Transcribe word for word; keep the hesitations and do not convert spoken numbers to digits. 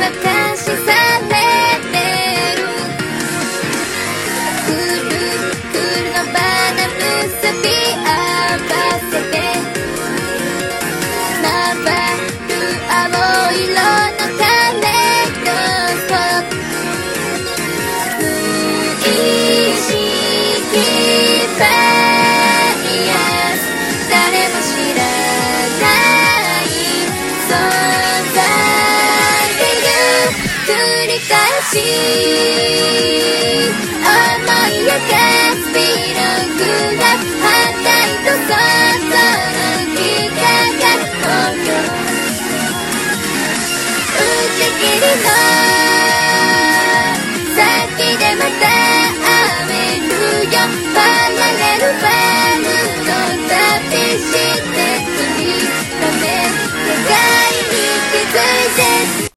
かしされてるくるくるのバナ結び合わせて回る青色のカレードスコープ無意識バイアス誰も知らない存在っていう繰り返し思い描くスピードが反対と想像の幾何学模様打ち切りの